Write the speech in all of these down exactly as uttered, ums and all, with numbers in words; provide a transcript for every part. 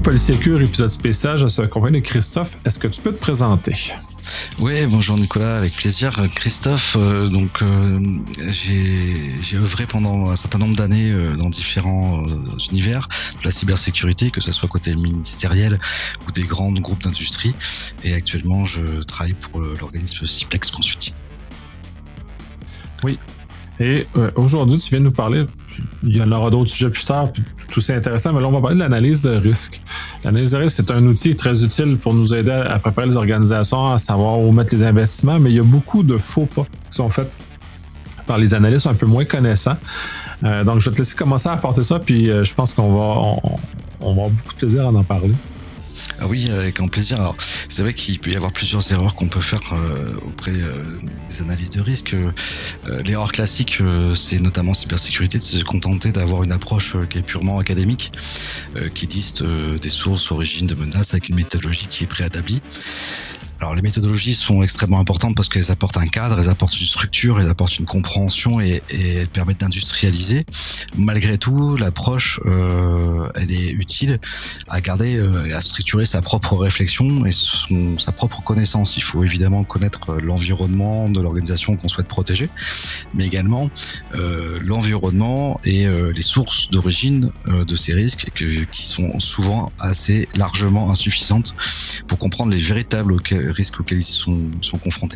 Polysécure, épisode spécial. Je suis accompagné de Christophe. Est-ce que tu peux te présenter? Oui, bonjour Nicolas, avec plaisir. Christophe, euh, donc euh, j'ai, j'ai œuvré pendant un certain nombre d'années euh, dans différents euh, univers de la cybersécurité, que ce soit côté ministériel ou des grands groupes d'industrie. Et actuellement, je travaille pour l'organisme Ciplex Consulting. Oui. Et euh, aujourd'hui, tu viens nous parler, il y en aura d'autres sujets plus tard, puis tout c'est intéressant, mais là, on va parler de l'analyse de risque. L'analyse de risque, c'est un outil très utile pour nous aider à préparer les organisations, à savoir où mettre les investissements, mais il y a beaucoup de faux pas qui sont faits par les analystes un peu moins connaissants. Euh, donc, je vais te laisser commencer à apporter ça, puis euh, je pense qu'on va, on, on va avoir beaucoup de plaisir à en parler. Ah oui, avec grand plaisir. Alors, c'est vrai qu'il peut y avoir plusieurs erreurs qu'on peut faire euh, auprès euh, des analyses de risque. Euh, l'erreur classique, euh, c'est notamment en cybersécurité, de se contenter d'avoir une approche euh, qui est purement académique, euh, qui liste euh, des sources, origines de menaces avec une méthodologie qui est préétablie. Alors les méthodologies sont extrêmement importantes parce qu'elles apportent un cadre, elles apportent une structure, elles apportent une compréhension et, et elles permettent d'industrialiser. Malgré tout, l'approche, euh, elle est utile à garder euh, et à structurer sa propre réflexion et son, sa propre connaissance. Il faut évidemment connaître l'environnement de l'organisation qu'on souhaite protéger, mais également euh, l'environnement et euh, les sources d'origine euh, de ces risques que, qui sont souvent assez largement insuffisantes pour comprendre les véritables risques auxquels ils sont, sont confrontés.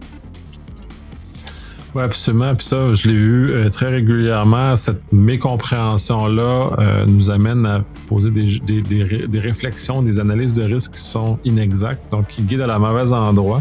Oui, absolument. Puis ça, je l'ai vu euh, très régulièrement. Cette mécompréhension-là euh, nous amène à poser des, des, des, des réflexions, des analyses de risques qui sont inexactes, donc qui guident à la mauvaise endroit.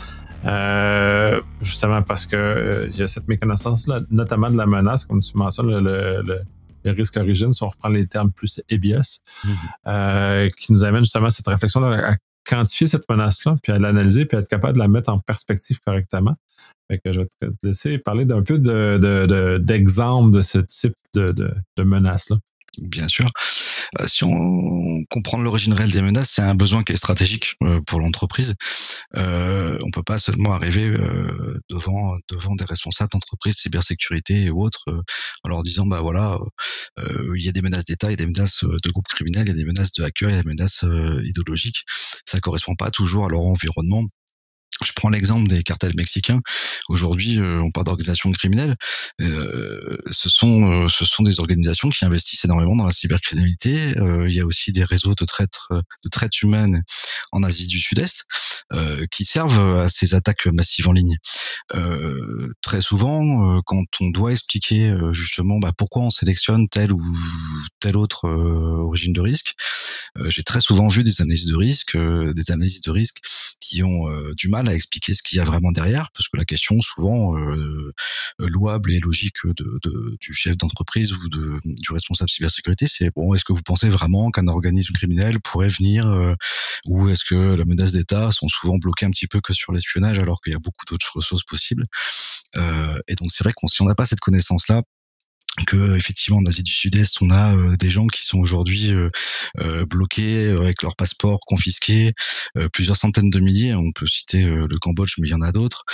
Euh, justement parce que euh, il y a cette méconnaissance-là, notamment de la menace, comme tu mentionnes, le, le, le, le risque origine, si on reprend les termes plus E B S, mm-hmm. euh, qui nous amène justement à cette réflexion-là à quantifier cette menace-là, puis à l'analyser, puis à être capable de la mettre en perspective correctement. Fait que je vais te laisser parler d'un peu de, de, de, d'exemples de ce type de, de, de menaces-là. Bien sûr. Euh, si on comprend l'origine réelle des menaces, c'est un besoin qui est stratégique euh, pour l'entreprise. Euh, on peut pas seulement arriver euh, devant devant des responsables d'entreprises, cybersécurité et autres, euh, en leur disant bah voilà, euh, il y a des menaces d'État, il y a des menaces de groupes criminels, il y a des menaces de hackers, il y a des menaces euh, idéologiques. Ça correspond pas toujours à leur environnement. Je prends l'exemple des cartels mexicains. Aujourd'hui, euh, on parle d'organisations criminelles. Euh, ce sont, euh, ce sont des organisations qui investissent énormément dans la cybercriminalité. Euh, il y a aussi des réseaux de traite, de traite humaine en Asie du Sud-Est euh, qui servent à ces attaques massives en ligne. Euh, très souvent, euh, quand on doit expliquer euh, justement bah, pourquoi on sélectionne telle ou telle autre euh, origine de risque, euh, j'ai très souvent vu des analyses de risque, euh, des analyses de risque qui ont euh, du mal à expliquer ce qu'il y a vraiment derrière, parce que la question souvent euh, louable et logique de, de, du chef d'entreprise ou de, du responsable cybersécurité, c'est bon, est-ce que vous pensez vraiment qu'un organisme criminel pourrait venir, euh, ou est-ce que la menace d'État sont souvent bloqués un petit peu que sur l'espionnage, alors qu'il y a beaucoup d'autres choses possibles. Euh, et donc c'est vrai que si on n'a pas cette connaissance-là, que effectivement en Asie du Sud-Est on a euh, des gens qui sont aujourd'hui euh, euh, bloqués avec leur passeport confisqué, euh, plusieurs centaines de milliers, on peut citer euh, le Cambodge mais il y en a d'autres,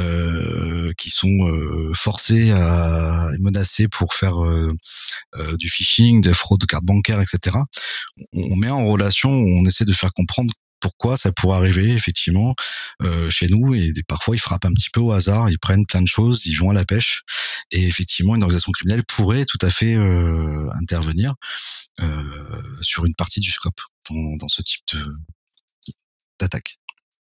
euh, qui sont euh, forcés à menacés pour faire euh, euh, du phishing, des fraudes de cartes bancaires, et cetera. On, on met en relation, on essaie de faire comprendre pourquoi ça pourrait arriver effectivement euh, chez nous, et parfois ils frappent un petit peu au hasard, ils prennent plein de choses, ils vont à la pêche, et effectivement une organisation criminelle pourrait tout à fait euh, intervenir euh, sur une partie du scope dans, dans ce type de, d'attaque.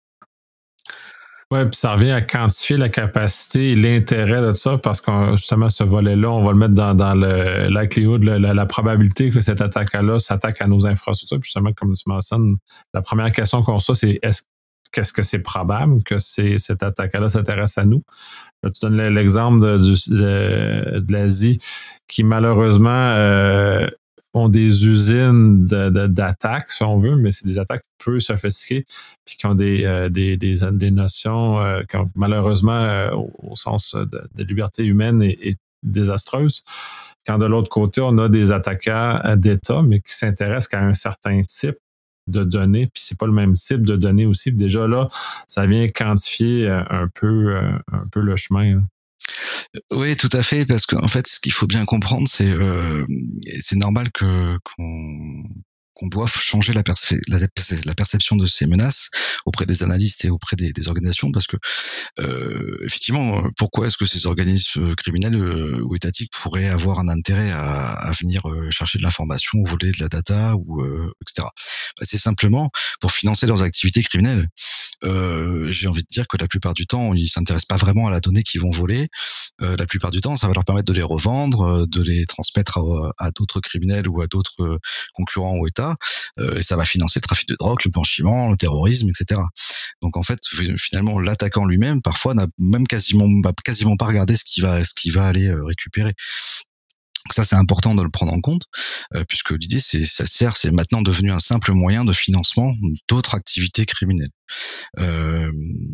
Oui, puis ça revient à quantifier la capacité et l'intérêt de ça, parce que justement, ce volet-là, on va le mettre dans, dans le likelihood, la, la, la probabilité que cette attaque-là s'attaque à nos infrastructures. Puis justement, comme tu mentionnes, la première question qu'on reçoit, c'est est-ce qu'est-ce que c'est probable que c'est, cette attaque-là s'intéresse à nous? Là, tu donnes l'exemple de, de, de l'Asie qui, malheureusement, euh, ont des usines de, de, d'attaques, si on veut, mais c'est des attaques peu sophistiquées, puis qui ont des, euh, des, des, des notions euh, qui ont, malheureusement, euh, au, au sens de, de liberté humaine, est, est désastreuse. Quand de l'autre côté, on a des attaquants d'État, mais qui s'intéressent qu'à un certain type de données, puis c'est pas le même type de données aussi. Puis déjà là, ça vient quantifier un peu, un peu le chemin. Hein. Oui, tout à fait, parce qu'en fait, ce qu'il faut bien comprendre, c'est euh, c'est normal que qu'on qu'on doit changer la, perce- la, la perception de ces menaces auprès des analystes et auprès des, des organisations, parce que euh, effectivement, pourquoi est-ce que ces organismes criminels euh, ou étatiques pourraient avoir un intérêt à, à venir euh, chercher de l'information, voler de la data, ou euh, et cetera. Bah, c'est simplement pour financer leurs activités criminelles. Euh, j'ai envie de dire que la plupart du temps, ils s'intéressent pas vraiment à la donnée qu'ils vont voler. Euh, la plupart du temps, ça va leur permettre de les revendre, de les transmettre à, à d'autres criminels ou à d'autres concurrents ou États, euh, et ça va financer le trafic de drogue, le blanchiment, le terrorisme, et cetera. Donc en fait, finalement, l'attaquant lui-même, parfois, n'a même quasiment, quasiment pas regardé ce qu'il va, ce qu'il va aller récupérer. Donc ça, c'est important de le prendre en compte, euh, puisque l'idée, c'est, ça sert, c'est maintenant devenu un simple moyen de financement d'autres activités criminelles. Euh,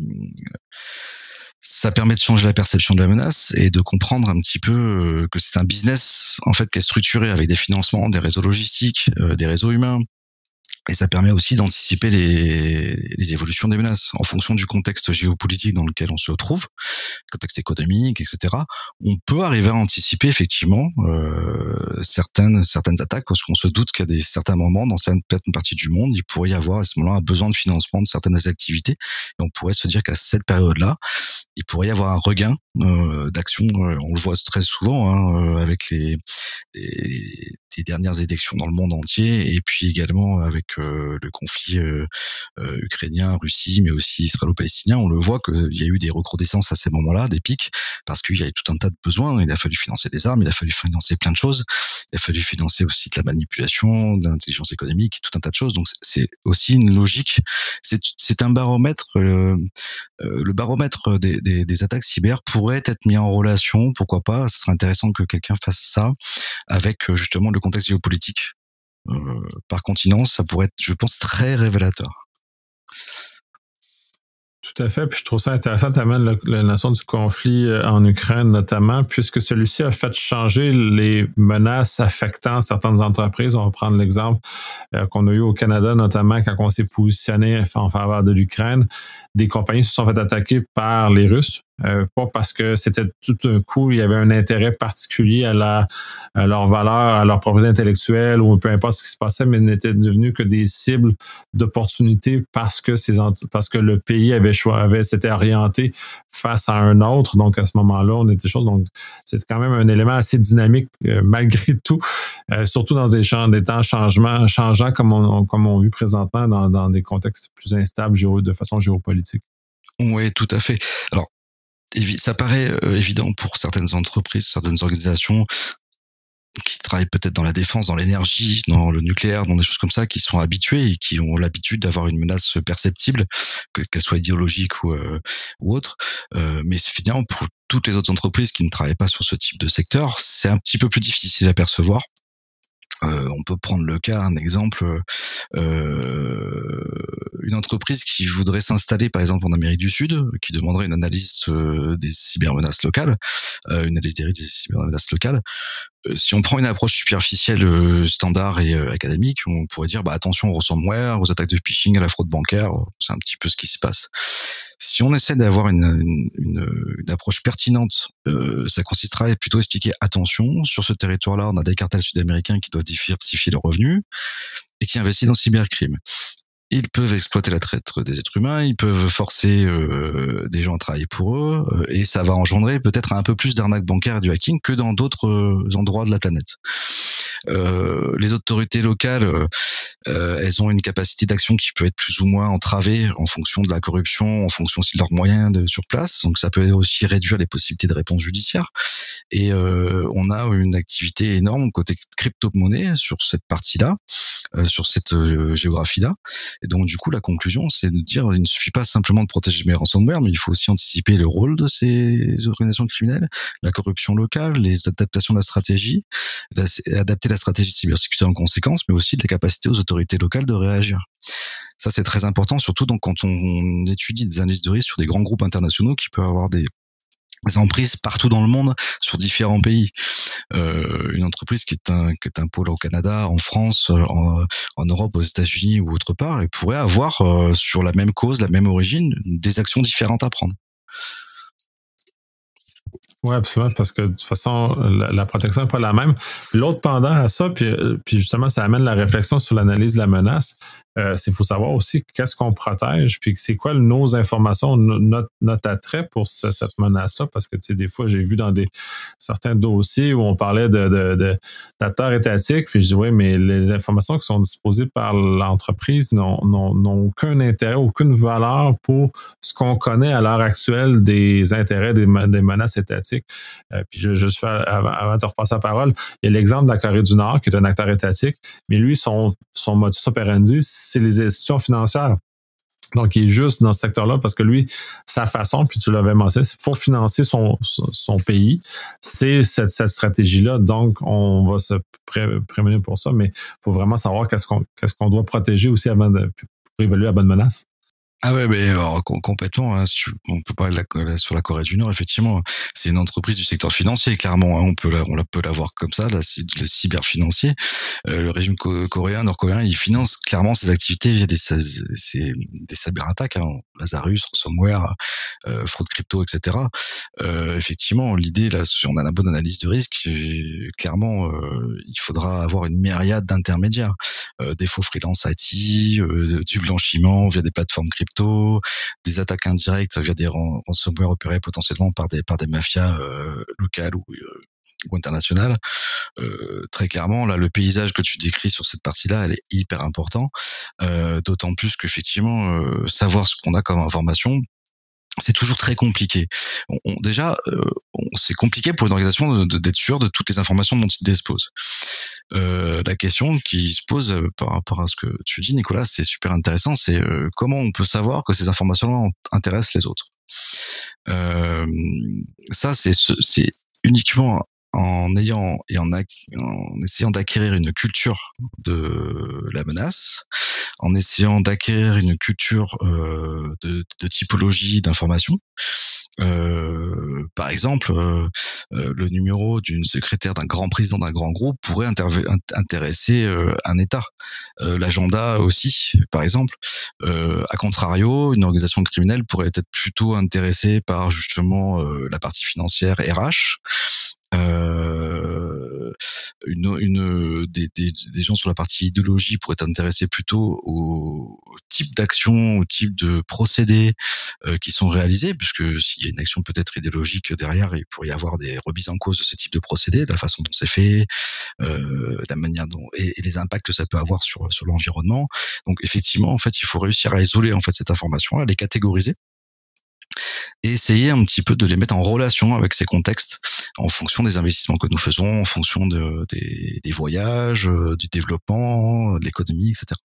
ça permet de changer la perception de la menace et de comprendre un petit peu que c'est un business en fait qui est structuré avec des financements, des réseaux logistiques, euh, des réseaux humains. Et ça permet aussi d'anticiper les, les évolutions des menaces en fonction du contexte géopolitique dans lequel on se trouve, contexte économique, et cetera. On peut arriver à anticiper effectivement euh, certaines certaines attaques, parce qu'on se doute qu'à des certains moments, dans certaines parties du monde, il pourrait y avoir à ce moment-là un besoin de financement de certaines activités. Et on pourrait se dire qu'à cette période-là, il pourrait y avoir un regain euh, d'action. On le voit très souvent hein, avec les, les, les dernières élections dans le monde entier, et puis également avec euh, le conflit euh, euh, ukrainien, Russie, mais aussi israélo-palestinien. On le voit qu'il y a eu des recrudescences à ces moments-là, des pics, parce qu'il y a eu tout un tas de besoins. Il a fallu financer des armes, il a fallu financer plein de choses, il a fallu financer aussi de la manipulation, de l'intelligence économique, tout un tas de choses. Donc c'est aussi une logique, c'est, c'est un baromètre, euh, euh, le baromètre des, des, des attaques cyber pourrait être mis en relation, pourquoi pas, ce serait intéressant que quelqu'un fasse ça, avec justement le contexte géopolitique euh, par continent. Ça pourrait être, je pense, très révélateur. Tout à fait, puis je trouve ça intéressant, tu amènes la notion du conflit en Ukraine notamment, puisque celui-ci a fait changer les menaces affectant certaines entreprises. On va prendre l'exemple euh, qu'on a eu au Canada, notamment quand on s'est positionné en faveur de l'Ukraine. Des compagnies se sont fait attaquer par les Russes. Euh, pas parce que c'était tout un coup, il y avait un intérêt particulier à, la, à leur valeur, à leur propriété intellectuelle ou peu importe ce qui se passait, mais n'étaient devenus que des cibles d'opportunités parce que ces, parce que le pays avait choisi, avait s'était orienté face à un autre. Donc à ce moment-là, on était chose. Donc c'est quand même un élément assez dynamique euh, malgré tout, euh, surtout dans des champs, des temps changements, changeants comme on, comme on vit présentement dans, dans des contextes plus instables géo, de façon géopolitique. Oui, tout à fait. Alors ça paraît euh, évident pour certaines entreprises, certaines organisations qui travaillent peut-être dans la défense, dans l'énergie, dans le nucléaire, dans des choses comme ça, qui sont habitués et qui ont l'habitude d'avoir une menace perceptible, que, qu'elle soit idéologique ou, euh, ou autre. Euh, mais finalement, pour toutes les autres entreprises qui ne travaillent pas sur ce type de secteur, c'est un petit peu plus difficile à percevoir. Euh, on peut prendre le cas, un exemple, euh, une entreprise qui voudrait s'installer par exemple en Amérique du Sud, qui demanderait une analyse euh, des cybermenaces locales, euh, une analyse des risques des cybermenaces locales. Euh, si on prend une approche superficielle, euh, standard et euh, académique, on pourrait dire bah attention au ransomware, aux attaques de phishing, à la fraude bancaire, c'est un petit peu ce qui se passe. Si on essaie d'avoir une, une, une, une approche pertinente, euh, ça consistera à plutôt expliquer attention, sur ce territoire-là, on a des cartels sud-américains qui doivent diversifier leurs revenus et qui investissent dans le cybercrime. Ils peuvent exploiter la traite des êtres humains, ils peuvent forcer euh, des gens à travailler pour eux, euh, et ça va engendrer peut-être un peu plus d'arnaques bancaires et du hacking que dans d'autres euh, endroits de la planète. Euh, les autorités locales, euh, elles ont une capacité d'action qui peut être plus ou moins entravée en fonction de la corruption, en fonction aussi de leurs moyens de, sur place. Donc ça peut aussi réduire les possibilités de réponse judiciaire. Et euh, on a une activité énorme côté crypto-monnaie sur cette partie-là, euh, sur cette euh, géographie-là. Et donc du coup, la conclusion, c'est de dire il ne suffit pas simplement de protéger mes ransomware, mais il faut aussi anticiper le rôle de ces organisations criminelles, la corruption locale, les adaptations de la stratégie, la, adapter la stratégie de cybersécurité en conséquence, mais aussi de la capacité aux autorités locales de réagir. Ça, c'est très important, surtout donc quand on étudie des analyses de risque sur des grands groupes internationaux qui peuvent avoir des des emprises partout dans le monde, sur différents pays. Euh, une entreprise qui est un qui est un pôle au Canada, en France, en, en Europe, aux États-Unis ou autre part, et pourrait avoir euh, sur la même cause, la même origine, des actions différentes à prendre. Oui, absolument, parce que de toute façon, la, la protection n'est pas la même. Puis l'autre pendant à ça, puis, puis justement, ça amène la réflexion sur l'analyse de la menace. Euh, c'est faut savoir aussi qu'est-ce qu'on protège, puis c'est quoi nos informations, notre, notre attrait pour ce, cette menace-là, parce que tu sais, des fois, j'ai vu dans des certains dossiers où on parlait de, de, de d'acteurs étatiques, puis je dis oui, mais les informations qui sont disposées par l'entreprise n'ont, n'ont, n'ont aucun intérêt, aucune valeur pour ce qu'on connaît à l'heure actuelle des intérêts des, des menaces étatiques. Euh, puis je vais juste faire, avant, avant de repasser la parole, il y a l'exemple de la Corée du Nord, qui est un acteur étatique, mais lui, son, son modus operandi, c'est les institutions financières. Donc, il est juste dans ce secteur-là parce que lui, sa façon, puis tu l'avais mentionné, c'est pour financer son, son pays, c'est cette, cette stratégie-là. Donc, on va se pré- prémunir pour ça, mais il faut vraiment savoir qu'est-ce qu'on, qu'est-ce qu'on doit protéger aussi avant de, pour évaluer la bonne menace. Ah ouais, mais alors, complètement. Hein, si tu, on peut parler de la, sur la Corée du Nord, effectivement. C'est une entreprise du secteur financier, clairement. Hein, on peut la, on la peut la voir comme ça, la, le cyberfinancier. Euh, le régime co- coréen, nord-coréen, il finance clairement ses activités via des, des, des cyberattaques, hein, Lazarus, ransomware, euh, fraude crypto, et cetera. Euh, effectivement, l'idée, là, si on a une bonne analyse de risque, euh, clairement, euh, il faudra avoir une myriade d'intermédiaires. Euh, des faux freelance I T, euh, du blanchiment via des plateformes crypto, des attaques indirectes via des ransomware opérés potentiellement par des par des mafias euh, locales ou, euh, ou internationales. Euh, très clairement, là, le paysage que tu décris sur cette partie-là, elle est hyper important. Euh, d'autant plus qu'effectivement, euh, savoir ce qu'on a comme information, c'est toujours très compliqué. On, on, déjà, euh, on, c'est compliqué pour une organisation de, de, d'être sûr de toutes les informations dont il dispose. Euh, la question qui se pose euh, par rapport à ce que tu dis, Nicolas, c'est super intéressant. C'est euh, comment on peut savoir que ces informations-là intéressent les autres. Euh, ça, c'est, c'est uniquement en ayant et en, en essayant d'acquérir une culture de la menace, en essayant d'acquérir une culture euh, de, de typologie d'information. Euh, par exemple, euh, euh, le numéro d'une secrétaire d'un grand président d'un grand groupe pourrait interve- intéresser euh, un État. Euh, l'agenda aussi, par exemple. Euh, à contrario, une organisation criminelle pourrait être plutôt intéressée par justement euh, la partie financière R H. Euh, une, une des, des, des gens sur la partie idéologie pourraient être intéressés plutôt au type d'action, au type de procédés euh, qui sont réalisés, puisque s'il y a une action peut-être idéologique derrière, il pourrait y avoir des remises en cause de ce type de procédés, de la façon dont c'est fait, euh, la manière dont et, et les impacts que ça peut avoir sur sur l'environnement. Donc effectivement, en fait, il faut réussir à isoler en fait cette information, à les catégoriser et essayer un petit peu de les mettre en relation avec ces contextes en fonction des investissements que nous faisons, en fonction de, des, des voyages, euh, du développement, de l'économie, et cetera.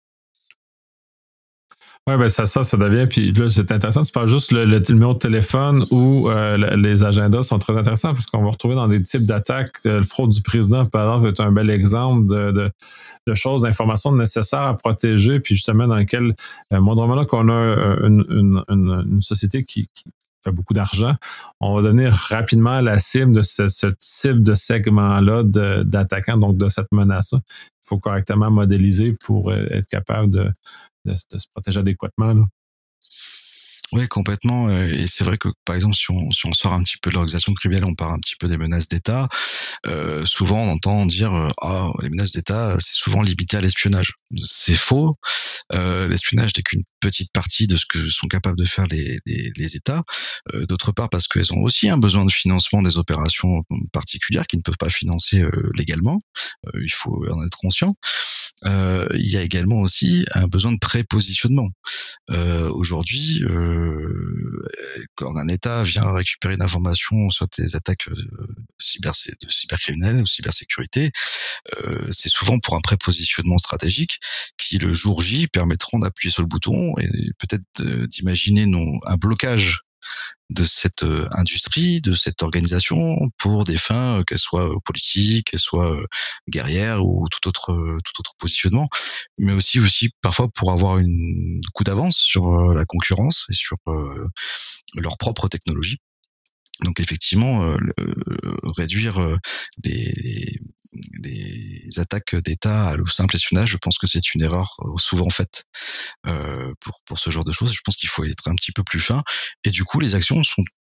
Oui, ben ça, ça, ça devient. Puis là, c'est intéressant. Tu parles juste le, le numéro de téléphone où euh, les agendas sont très intéressants parce qu'on va retrouver dans des types d'attaques. Le fraude du président, par exemple, est un bel exemple de, de, de choses, d'informations nécessaires à protéger, puis justement dans lesquelles, euh, moindrement qu'on a une, une, une, une société qui, qui fait beaucoup d'argent, on va devenir rapidement la cible de ce, ce type de segment-là de, d'attaquants, donc de cette menace-là. Il faut correctement modéliser pour être capable de De, de se protéger adéquatement. Là. Oui, complètement. Et c'est vrai que, par exemple, si on, si on sort un petit peu de l'organisation criminelle, on parle un petit peu des menaces d'État, euh, souvent on entend dire euh, « Ah, les menaces d'État, c'est souvent limité à l'espionnage ». C'est faux. Euh, l'espionnage n'est qu'une petite partie de ce que sont capables de faire les, les, les États. Euh, d'autre part, parce qu'elles ont aussi un besoin de financement des opérations particulières qu'ils ne peuvent pas financer euh, légalement. Euh, il faut en être conscient. Euh, il y a également aussi un besoin de prépositionnement. Euh, aujourd'hui, euh, quand un État vient récupérer une information, soit des attaques euh, cyber, de cybercriminels ou cybersécurité, euh, c'est souvent pour un prépositionnement stratégique qui, le jour J, permettront d'appuyer sur le bouton et peut-être euh, d'imaginer non, un blocage de cette euh, industrie, de cette organisation, pour des fins, euh, qu'elles soient euh, politiques, qu'elles soient euh, guerrières ou tout autre, euh, tout autre positionnement, mais aussi, aussi parfois pour avoir une coup d'avance sur euh, la concurrence et sur euh, leur propre technologie. Donc effectivement, euh, le, réduire euh, les, les attaques d'État à le simple espionnage, je pense que c'est une erreur souvent faite euh, pour pour ce genre de choses. Je pense qu'il faut être un petit peu plus fin. Et du coup, les actions sont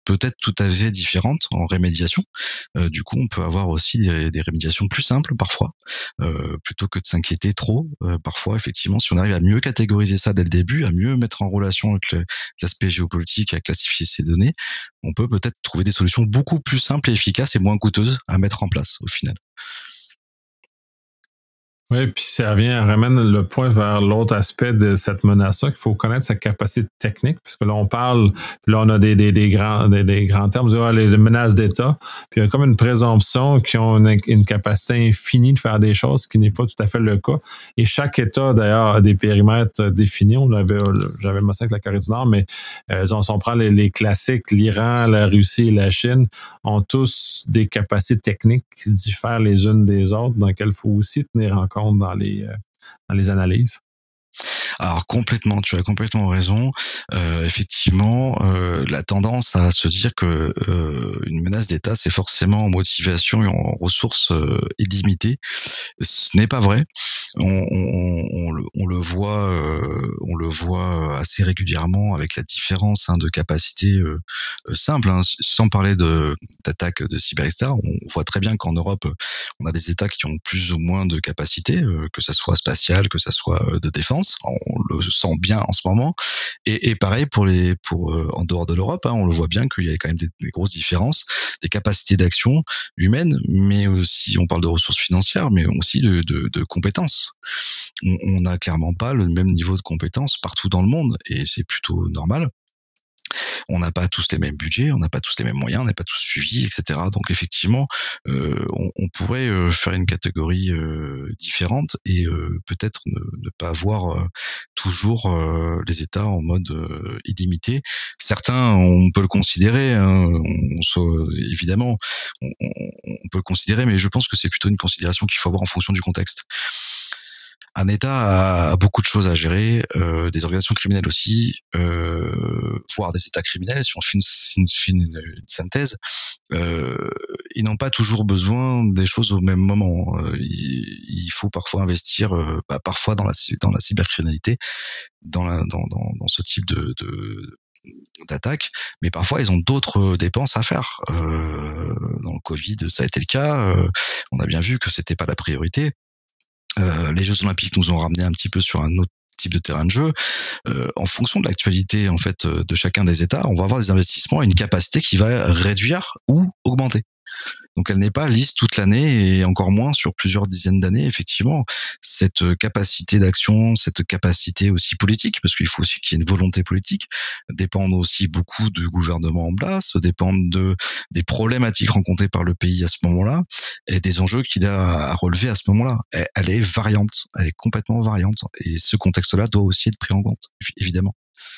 peut-être tout à fait différentes en rémédiation. Euh, du coup, on peut avoir aussi des, des rémédiations plus simples parfois, euh, plutôt que de s'inquiéter trop. Euh, parfois, effectivement, si on arrive à mieux catégoriser ça dès le début, à mieux mettre en relation avec le, l'aspect géopolitique, à classifier ces données, on peut peut-être trouver des solutions beaucoup plus simples et efficaces et moins coûteuses à mettre en place au final. Oui, puis ça revient, ramène le point vers l'autre aspect de cette menace-là, qu'il faut connaître sa capacité technique, parce que là, on parle, puis là, on a des, des, des, grands, des, des grands termes, on dit, ah, les menaces d'État, puis il y a comme une présomption qu'ils ont une, une capacité infinie de faire des choses, ce qui n'est pas tout à fait le cas. Et chaque État, d'ailleurs, a des périmètres définis. On avait, j'avais mentionné avec la Corée du Nord, mais euh, on, on prend les, les classiques, l'Iran, la Russie et la Chine ont tous des capacités techniques qui diffèrent les unes des autres, dans lesquelles il faut aussi tenir en compte dans les, euh, dans les analyses. Alors complètement, tu as complètement raison. Euh, effectivement, euh, la tendance à se dire que euh, une menace d'État, c'est forcément en motivation et en ressources euh, illimitées. Ce n'est pas vrai. On, on, on, le, on le voit, euh, on le voit assez régulièrement avec la différence hein, de capacité euh, simple. Hein, sans parler de d'attaques de cyber, et cetera. On voit très bien qu'en Europe, on a des États qui ont plus ou moins de capacités, euh, que ça soit spatiale, que ça soit de défense. On le sent bien en ce moment. Et, et pareil pour les, pour euh, en dehors de l'Europe, hein, on le voit bien qu'il y a quand même des, des grosses différences, des capacités d'action humaines, mais aussi on parle de ressources financières, mais aussi de, de, de compétences. On, on n'a clairement pas le même niveau de compétences partout dans le monde, et c'est plutôt normal. On n'a pas tous les mêmes budgets, on n'a pas tous les mêmes moyens, on n'est pas tous suivis, et cetera. Donc effectivement, euh, on, on pourrait euh, faire une catégorie euh, différente et euh, peut-être ne, ne pas avoir euh, toujours euh, les États en mode euh, illimité. Certains, on peut le considérer, hein, on, on, évidemment, on, on peut le considérer, mais je pense que c'est plutôt une considération qu'il faut avoir en fonction du contexte. Un État a beaucoup de choses à gérer, euh, des organisations criminelles aussi, euh, voire des États criminels. Si on fait une, une, une, une synthèse, euh, ils n'ont pas toujours besoin des choses au même moment. Euh, il, il faut parfois investir, euh, bah, parfois dans la dans la cybercriminalité, dans, la, dans, dans, dans ce type de, de d'attaque, mais parfois ils ont d'autres dépenses à faire. Euh, dans le Covid, ça a été le cas. Euh, on a bien vu que c'était pas la priorité. Euh, les Jeux Olympiques nous ont ramené un petit peu sur un autre type de terrain de jeu. Euh, en fonction de l'actualité en fait de chacun des États, on va avoir des investissements et une capacité qui va réduire ou augmenter. Donc elle n'est pas lisse toute l'année et encore moins sur plusieurs dizaines d'années. Effectivement, cette capacité d'action, cette capacité aussi politique, parce qu'il faut aussi qu'il y ait une volonté politique, dépendent aussi beaucoup du gouvernement en place, dépendent de des problématiques rencontrées par le pays à ce moment-là et des enjeux qu'il a à relever à ce moment-là. Elle est variante, elle est complètement variante et ce contexte-là doit aussi être pris en compte, évidemment.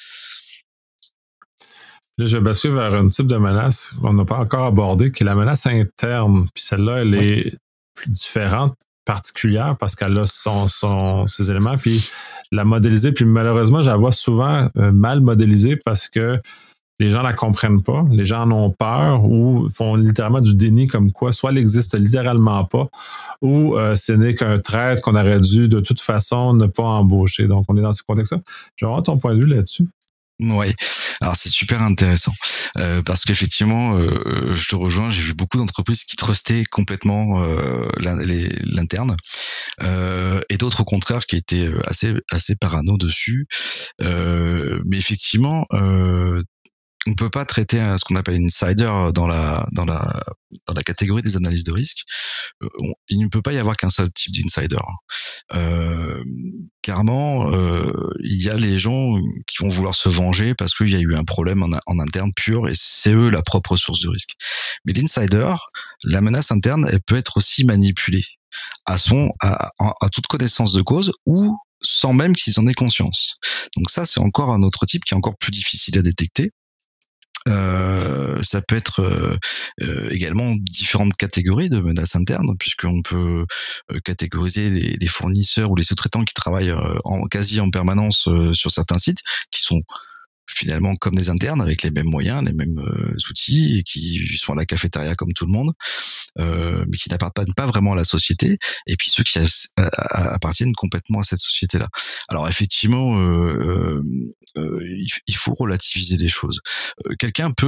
Là, je bascule vers un type de menace qu'on n'a pas encore abordé, qui est la menace interne. Puis celle-là, elle oui. est plus différente, particulière, parce qu'elle a son, son, ses éléments. Puis la modéliser, puis malheureusement, je la vois souvent euh, mal modélisée parce que les gens la comprennent pas, les gens en ont peur ou font littéralement du déni comme quoi soit elle n'existe littéralement pas ou euh, ce n'est qu'un traître qu'on aurait dû de toute façon ne pas embaucher. Donc, on est dans ce contexte-là. Je vais avoir ton point de vue là-dessus. Oui, alors c'est super intéressant euh, parce qu'effectivement, euh, je te rejoins. J'ai vu beaucoup d'entreprises qui trustaient complètement euh, l'interne euh, et d'autres au contraire qui étaient assez assez parano dessus. Euh, mais effectivement, euh, on peut pas traiter ce qu'on appelle insider dans la dans la dans la catégorie des analyses de risque. On, il ne peut pas y avoir qu'un seul type d'insider. Euh, clairement, euh, il y a les gens qui vont vouloir se venger parce qu'il y a eu un problème en, en interne pur et c'est eux la propre source de risque. Mais l'insider, la menace interne, elle peut être aussi manipulée à son à, à, à toute connaissance de cause ou sans même qu'ils en aient conscience. Donc ça, c'est encore un autre type qui est encore plus difficile à détecter. Euh, ça peut être euh, euh, également différentes catégories de menaces internes, puisqu'on peut euh, catégoriser les, les fournisseurs ou les sous-traitants qui travaillent euh, en, quasi en permanence euh, sur certains sites, qui sont finalement comme des internes, avec les mêmes moyens, les mêmes euh, outils, et qui sont à la cafétéria comme tout le monde, euh, mais qui n'appartiennent pas vraiment à la société, et puis ceux qui a, a, appartiennent complètement à cette société-là. Alors effectivement, euh, euh, il, il faut relativiser les choses. Euh, quelqu'un peut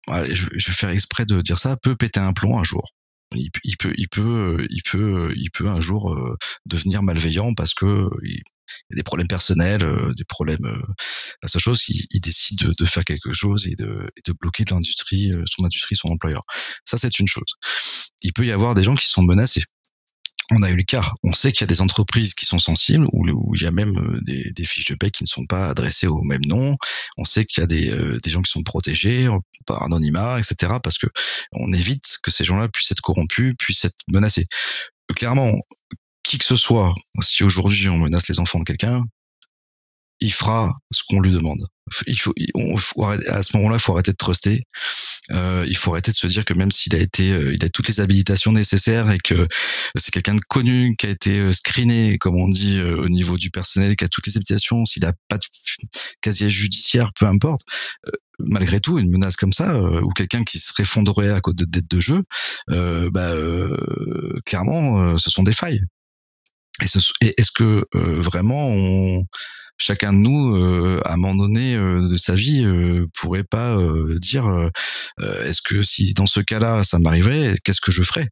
allez, je je vais faire exprès de dire ça, peut péter un plomb un jour. Il p il peut il peut, il peut, il peut un jour, heu, devenir malveillant parce que, heu, il y a des problèmes personnels, heu, des problèmes, heu, la seule chose, il il décide de de faire quelque chose et de et de bloquer de l'industrie, heu, son industrie, son employeur. Ça, c'est une chose. Il peut y avoir des gens qui sont menacés. On a eu le cas. On sait qu'il y a des entreprises qui sont sensibles où le où il y a même, heu, des des fiches de paie qui ne sont pas adressées au même nom. On sait qu'il y a des, heu, des gens qui sont protégés en par anonymat et cetera parce qu'on évite que ces gens-là puissent être corrompus, puissent être menacés. Clairement, qui que ce soit, si aujourd'hui on menace les enfants de quelqu'un, il fera ce qu'on lui demande. Il faut il on faut arrêter à ce moment-là, il faut arrêter de truster. Heu, il faut arrêter de se dire que même s'il a été, heu, il a toutes les habilitations nécessaires et que c'est quelqu'un de connu, qui a été, heu, screené, comme on dit, heu, au niveau du personnel, qui a toutes les habilitations, s'il a pas de f casier judiciaire, peu importe, heu, malgré tout, une menace comme ça, heu, ou quelqu'un qui serait effondrerait à cause de dettes de jeu, heu, bah, heu, clairement, heu, ce sont des failles. Et ce et est-ce que, heu, vraiment on chacun de nous, heu, à un moment donné, heu, de sa vie, heu, pourrait pas, heu, dire, heu heu: «Est-ce que si dans ce cas-là, ça m'arrivait, qu'est-ce que je ferais?»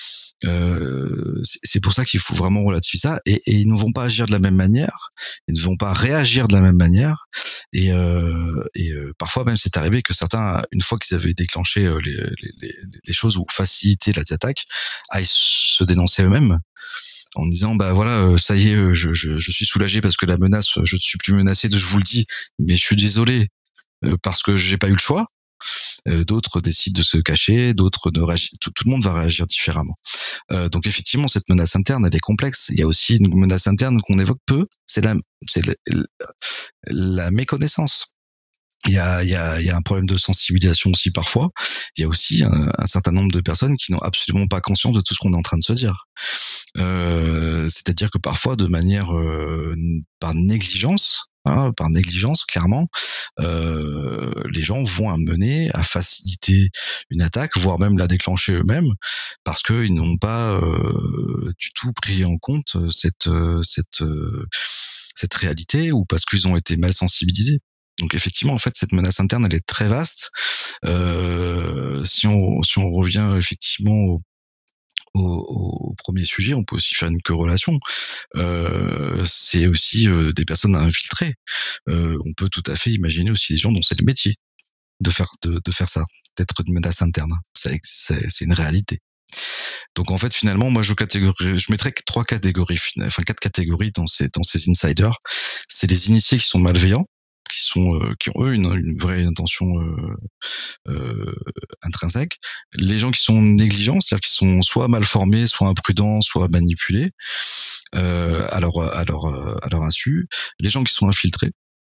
Heu, c'est c'est pour ça qu'il faut vraiment relativiser ça et et ils ne vont pas agir de la même manière, ils ne vont pas réagir de la même manière et heu et heu, parfois même c'est arrivé que certains, une fois qu'ils avaient déclenché, heu, les les les les choses ou facilité les attaques, aillent se dénoncer eux-mêmes en disant: «Bah, voilà, heu, ça y est, heu, je je je suis soulagé parce que la menace, je ne suis plus menacé, je vous le dis, mais je suis désolé, heu, parce que j'ai pas eu le choix». Heu, d'autres décident de se cacher, d'autres ne réagi tout tout le monde va réagir différemment. Heu, donc effectivement, cette menace interne, elle est complexe. Il y a aussi une menace interne qu'on évoque peu, c'est la c'est le l la méconnaissance. Il y a il y a il y a un problème de sensibilisation aussi parfois. Il y a aussi un un certain nombre de personnes qui n'ont absolument pas conscience de tout ce qu'on est en train de se dire. Heu, c'est-à-dire que parfois de manière, heu, n par négligence, hein, par négligence clairement, heu, les gens vont amener à faciliter une attaque, voire même la déclencher eux-mêmes parce qu'ils n'ont pas, heu, du tout pris en compte, heu, cette, heu, cette, heu, cette réalité ou parce qu'ils ont été mal sensibilisés. Donc effectivement, en fait, cette menace interne, elle est très vaste. Heu, si on si on revient effectivement au au au premier sujet, on peut aussi faire une corrélation. Heu, c'est aussi, heu, des personnes à infiltrer. Heu, on peut tout à fait imaginer aussi des gens dont c'est le métier de faire de de faire ça, d'être une menace interne. Ça ex c'est c'est une réalité. Donc en fait, finalement, moi, je catégorie je mettrais que trois catégories fina enfin quatre catégories dans ces dans ces insiders. C'est les initiés qui sont malveillants, qui sont, heu, qui ont eux une une vraie intention, heu heu, intrinsèque. Les gens qui sont négligents, c'est-à-dire qui sont soit mal formés, soit imprudents, soit manipulés, heu, à leur à leur, heu, à leur insu. Les gens qui sont infiltrés.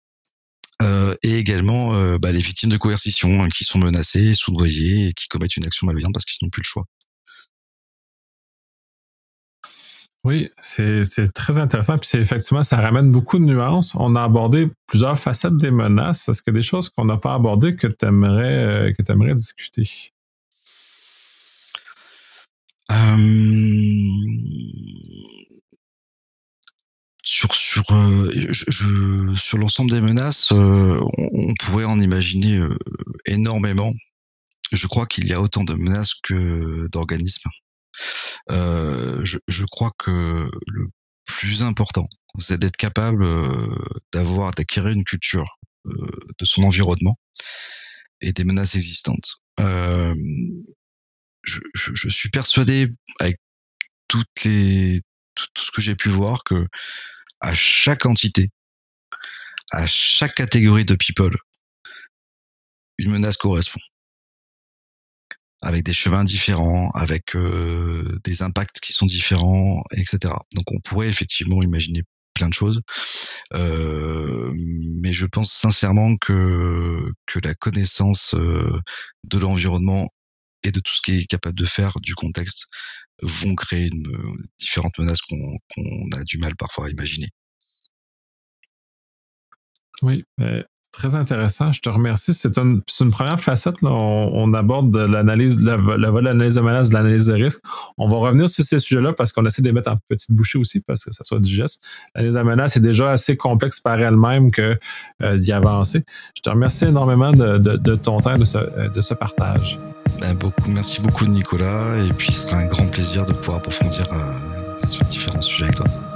Heu et également, heu, bah, les victimes de coercition, hein, qui sont menacées, soudoyées et qui commettent une action malveillante parce qu'ils n'ont plus le choix. Oui, c'est c'est très intéressant. Puis c'est effectivement, ça ramène beaucoup de nuances. On a abordé plusieurs facettes des menaces. Est-ce qu'il y a des choses qu'on n'a pas abordées que tu aimerais, heu, que tu aimerais discuter? Hem Sur sur, heu, je je sur l'ensemble des menaces, heu, on on pourrait en imaginer, heu, énormément. Je crois qu'il y a autant de menaces que d'organismes. Heu, je je crois que le plus important, c'est d'être capable, heu, d'avoir d'acquérir une culture, heu, de son environnement et des menaces existantes. Hem, je je je suis persuadé avec toutes les tout tout ce que j'ai pu voir que à chaque entité, à chaque catégorie de people, une menace correspond. Avec des chemins différents, avec, heu, des impacts qui sont différents et cetera. Donc on pourrait effectivement imaginer plein de choses, heu, mais je pense sincèrement que que la connaissance, heu, de l'environnement et de tout ce qui est capable de faire, du contexte, vont créer une, heu, différentes menaces qu'on qu'on a du mal parfois à imaginer. Oui, heu Très intéressant. Je te remercie. C'est une, c'est une première facette. Là. On, on aborde l'analyse, le, le volet de l'analyse de menace, de l'analyse de risque. On va revenir sur ces sujets-là parce qu'on essaie de les mettre en petite bouchée aussi parce que ça soit digeste. L'analyse de menace est déjà assez complexe par elle-même que euh, d'y avancer. Je te remercie énormément de, de, de ton temps, de ce, de ce partage. Ben, beaucoup, merci beaucoup Nicolas. Et puis ce sera un grand plaisir de pouvoir approfondir euh, sur différents sujets avec toi.